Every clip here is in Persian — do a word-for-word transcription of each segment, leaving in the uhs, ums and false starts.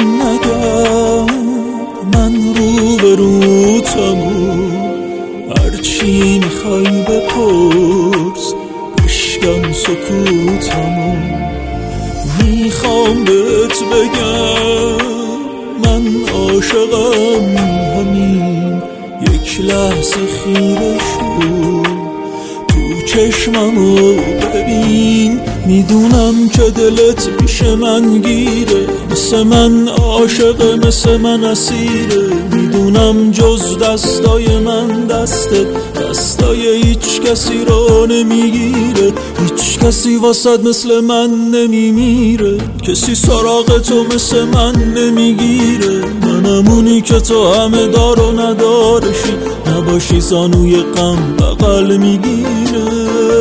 نگرد من رو به روتمو، هرچی میخوای بپرس بشکن سکوتمو. میخوام بهت بگم من عاشقم، همین یک لحظه خیره شو تو چشممو ببین. میدونم که دلت پیش من گیره، مثل من عاشقه مثل من اسیره. میدونم جز دستای من دستت دستای هیچ کسی رو نمیگیره. هیچ کسی واسد مثل من نمیمیره، کسی سراغ تو مثل من نمیگیره. منمونی که تو همه دار و ندارشی، نباشی زانوی غم بغل میگیره.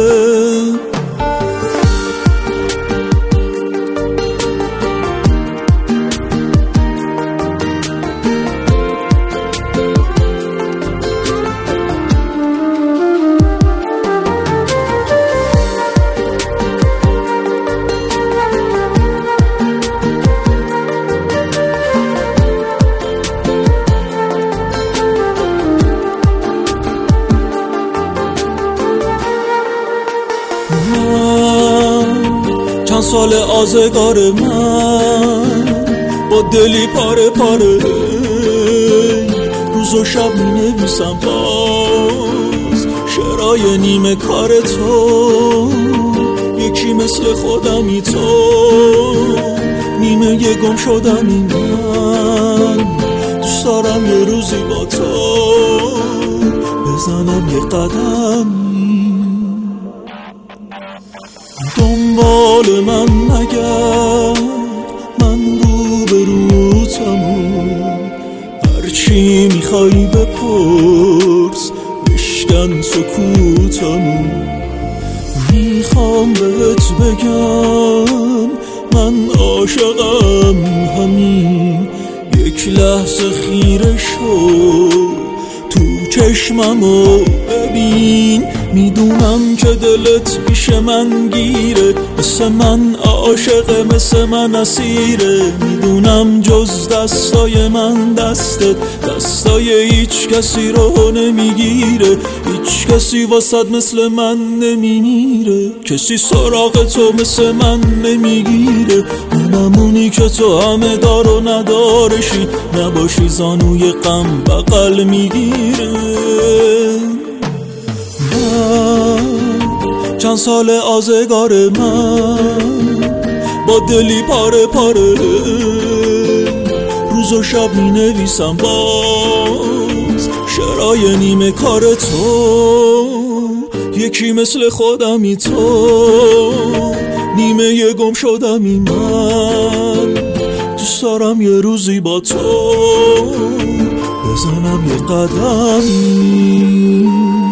چند سال آزگار من با دلی پاره پاره، روز و شب می نویسم باز شعرهای نیمه کار تو. یکی مثل خودمی تو، نیمه یه گم شدمی من. دوست دارم یه روزی با تو بزنم یه قدمی. دنبال من نگرد من رو به روتمو، هرچی میخوای بپرس بشکن سکوتمو. میخوام بهت بگم من عاشقم، همین یک لحظه خیره شو تو چشممو ببین. میدونم که دلت پیش من گیره، مثل من عاشقه مثل من اسیره. میدونم جز دستای من دستت دستای هیچ کسی رو نمیگیره. هیچ کسی واسد مثل من نمیمیره، کسی سراغ تو مثل من نمیگیره. منمونی که تو همه دار و ندارشی، نباشی زانوی غم بغل میگیره. چند سال آزگار من با دلی پاره پاره، روز و شب می نویسم باز شعرهای نیمه کار تو. یکی مثل خودمی تو، نیمه یه گم شدمی من. دوست دارم یه روزی با تو بزنم یه قدمی.